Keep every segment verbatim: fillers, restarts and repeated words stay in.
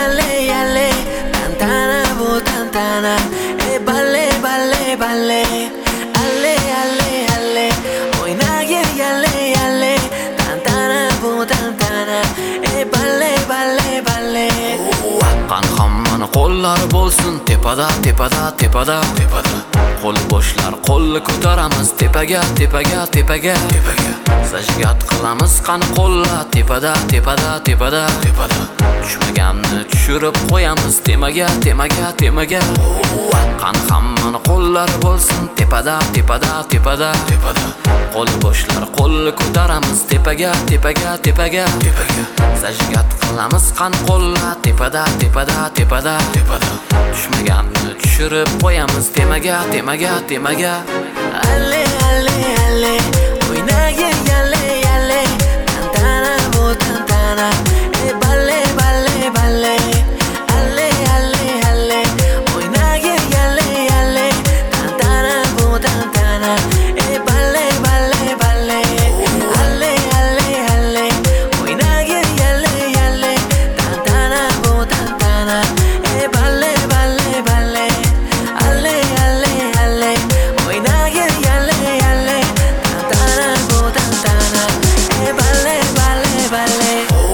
alle alle tantana bu tantana e balle balle balle alle alle alle oynagir yalle yalle tantana bu tantana e balle balle balle Qan hammani qo'llari bo'lsin tepada tepada tepada tepada qo'l boshlar qo'lni ko'taramiz tepaga tepaga tepaga tepaga sajgat qilamiz qani qo'llar tepada tepada tepada tepada tushmaganni tushirib qo'yamiz temaga temaga temaga qan hammani qo'llari bo'lsin tepada tepada tepada tepada qo'l boshlar qo'lni ko'taramiz tepaga tepaga tepaga tepaga sajgat qilamiz qani qo'llar tepada tepada tepada tepada tushmaganni tushirib qo'yamiz temaga temaga temaga alle alle alle oynagir yalle yalle tantana bu tantana e balle balle balle alle alle alle oynagir yalle yalle tantana bu tantana e balle balle balle alle alle alle oynagir yalle yalle tantana bu tantana e balle balle balle alle alle alle oynagir yalle yalle tantana bu tantana e balle balle balle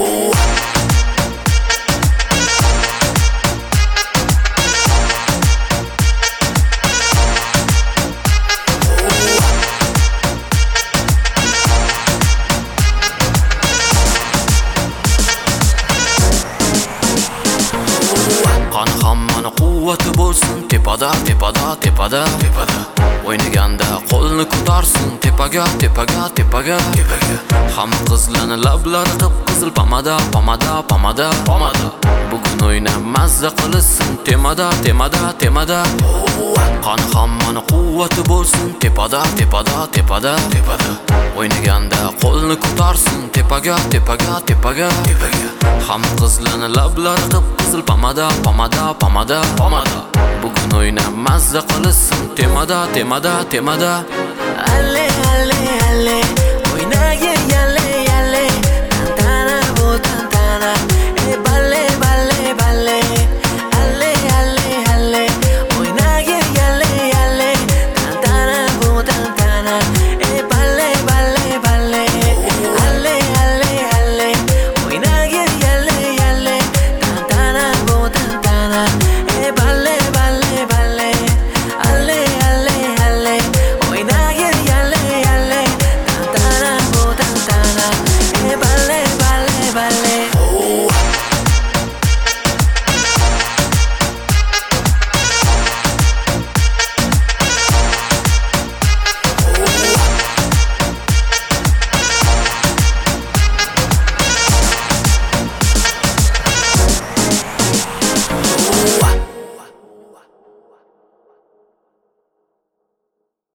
Qan hammani quvvati bo'lsin tepada tepada tepada tepada o'ynaganda qo'lni ko'tarsin tepaga tepaga tepaga tepaga ham qizlarni lablari qip-qizil pomada pomada pomada pomada bugun o'ynab mazza qilsin temada temada temada qan hammani quvvati bo'lsin tepada tepada tepada tepada o'ynaganda qo'lni ko'tarsin tepaga tepaga tepaga tepaga ham qizlarni lablari qip-qizil pomada pomada pomada pomada bugun o'ynab mazza qilsin temada temada temada alle